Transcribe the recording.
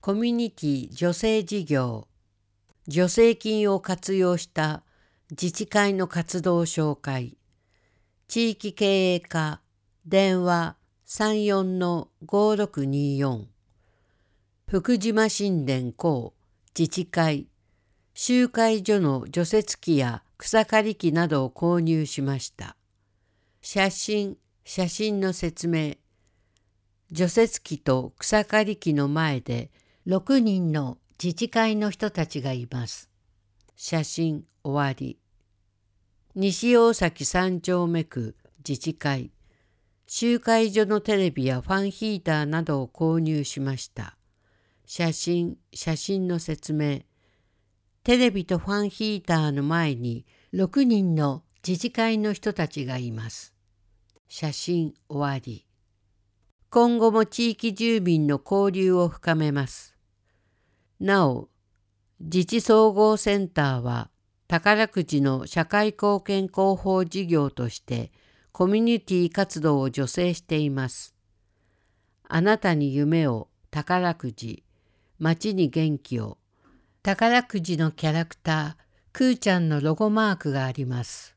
コミュニティ助成事業、助成金を活用した自治会の活動紹介、地域経営課、電話34-5624、福島新田校自治会、集会所の除雪機や草刈り機などを購入しました。写真の説明。除雪機と草刈り機の前で6人の自治会の人たちがいます。写真終わり。西大崎3丁目区自治会。集会所のテレビやファンヒーターなどを購入しました。写真の説明。テレビとファンヒーターの前に6人の自治会の人たちがいます。写真終わり。今後も地域住民の交流を深めます。なお、自治総合センターは宝くじの社会貢献広報事業としてコミュニティ活動を助成しています。あなたに夢を宝くじ、街に元気を。宝くじのキャラクター、くーちゃんのロゴマークがあります。